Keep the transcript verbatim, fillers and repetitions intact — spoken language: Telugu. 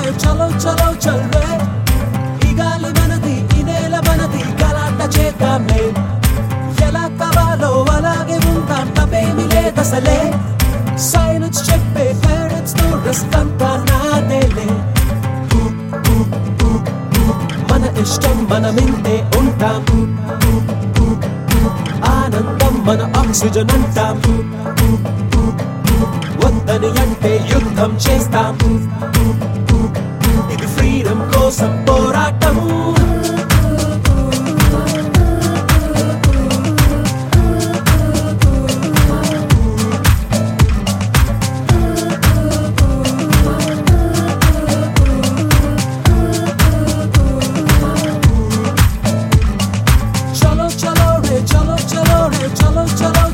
రే చలో చలో చల్రే ఈ గాలి మనది ఈ నేల మనది గలాట చేద్దాంలే ఎలా కావాలో అలాగే ఉందాం తప్పేమీ లేదసలే సైలెన్స్ చెప్పే పేరెంట్స్ తో రెస్ట్ అంతా నాదేలే మన ఇష్టం మనమింతే ఉంటాం ఆనందం మన ఆక్సిజన్ అంటాం వద్దని అంటే యుద్ధం చేస్తాం ఇది ఫ్రీడమ్ కోసం పోరాటం చలో చలో రే చలో చలో రే చలో చలో